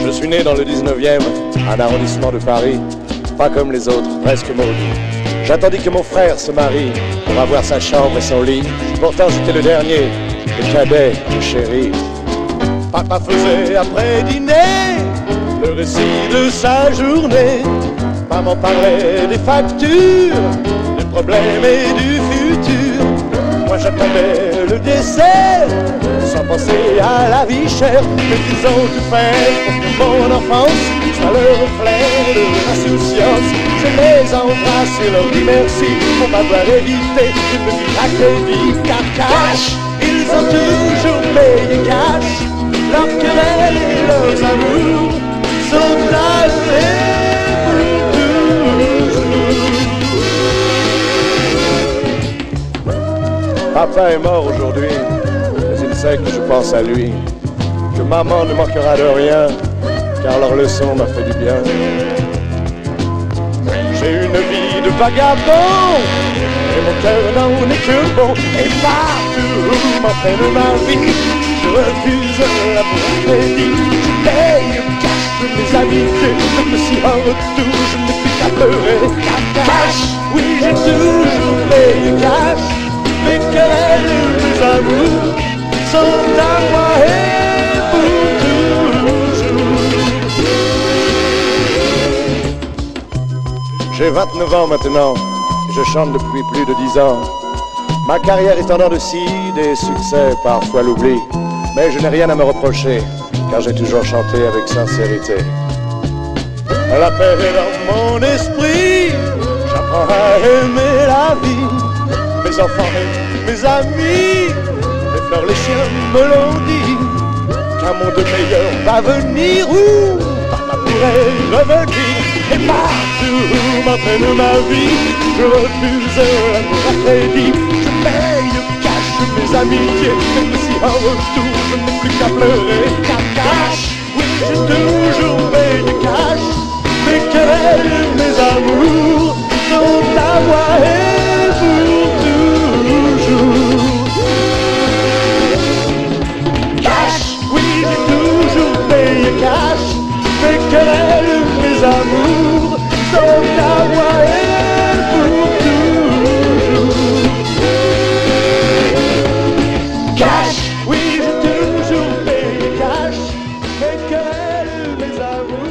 Je suis né dans le 19e, un arrondissement de Paris, pas comme les autres, presque maudit. J'attendis que mon frère se marie pour avoir sa chambre et son lit. Pourtant j'étais le dernier, le cadet, le chéri. Papa faisait après dîner le récit de sa journée. Maman parlait des factures, des problèmes et du futur. Moi j'attendais le dessert, sans penser à la vie chère. Mais ils ont tout fait pour que mon enfance soit le reflet de l'insouciance. Je les embrasse et leur dis merci pour m'avoir évité une vie à crédit. Car cash, ils ont toujours payé cash. Leurs querelles et leurs amours sont arrivés pour toujours. Papa est mort aujourd'hui, mais il sait que je pense à lui. Que maman ne manquera de rien, car leur leçon m'a fait du bien. J'ai une vie de vagabond, et mon cœur n'en est que bon. Et partout où m'entraîne ma vie, je refuse l'amour à crédit. Je paye cash mes amitiés, même si en retour je n'ai plus qu'à pleurer. Cash, oui j'ai toujours payé cash. Mes querelles, mes amours sont à moi et pour toujours. J'ai 29 ans maintenant, je chante depuis plus de 10 ans. Ma carrière est en dents de scie, des succès, parfois l'oubli. Mais je n'ai rien à me reprocher, car j'ai toujours chanté avec sincérité. La paix est dans mon esprit, j'apprends à aimer la vie. Mes enfants et mes amis, les fleurs, les chiens me l'ont dit. Qu'un monde meilleur va venir, où papa pourrait revenir. Et partout où m'entraîne ma vie, je refuse l'amour à crédit. Je paye cash mes amitiés, même si en retour je n'ai plus qu'à pleurer. Cash, oui j'ai toujours payé cash. Mes querelles, mes amours sont à moi et